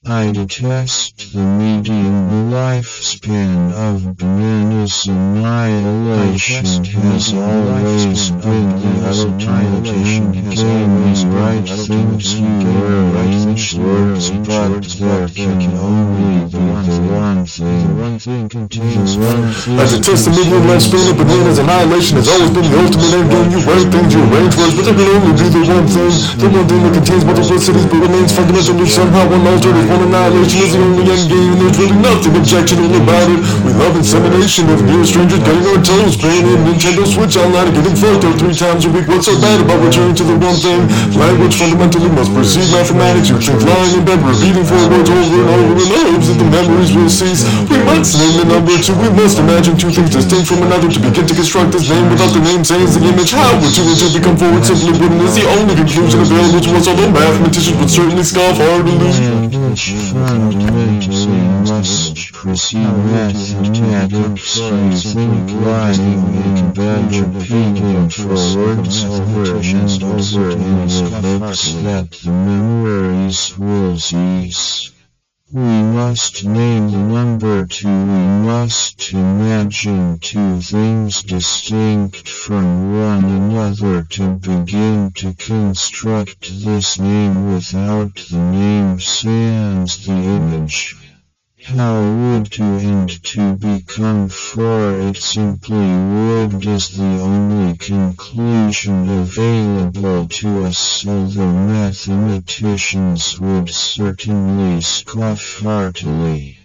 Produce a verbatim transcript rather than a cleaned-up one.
I detest the median lifespan of bananas. Annihilation has always been the ultimate end game. We write things you arrange words, but there can only be the one thing. One thing continues. I detest the median lifespan of bananas. Annihilation has always been the ultimate end game. You write things, you arrange words, but there can only be the one thing. The one thing that contains multiple cities but remains fundamentally somehow unaltered. If one annihilation is the only end game, there's really nothing objectionable about it. We love insemination of near strangers getting our toes, playing a Nintendo Switch online and getting fucked up three times a week. What's so bad about returning to the one thing? Language fundamentally must precede mathematics. You think lying in bed, repeating four words over and over in hopes that the memories will cease. We must name the number two. We must imagine two things distinct from another to begin to construct this name without the name saying is the image. How would two and two become four? It simply wouldn't. Is the only conclusion available to us, although mathematicians would certainly scoff heartily. Language fundamentally must precede mathematics. You think lying in bed repeating four words over and over in the hopes that the memories will cease. We must name the number two. We must imagine two things distinct from one another to begin to construct this name without the name sans the image. How would to and to become four? It simply would is the only conclusion available to us, although mathematicians would certainly scoff heartily.